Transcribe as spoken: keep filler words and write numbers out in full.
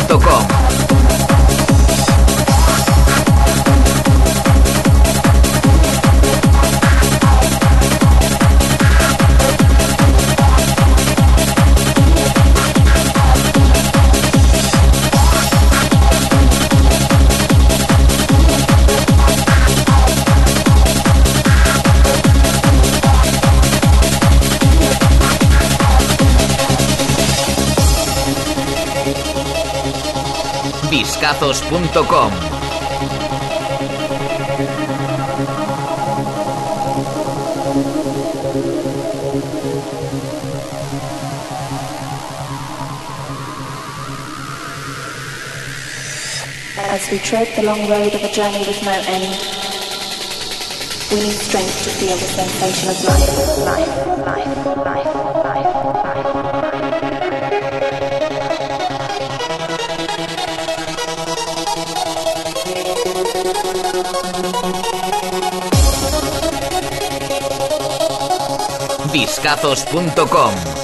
punto com. Discazos punto com. As we tread the long road of a journey with no end, we need strength to feel the sensation of life, life, life, life, life, Discazos punto com.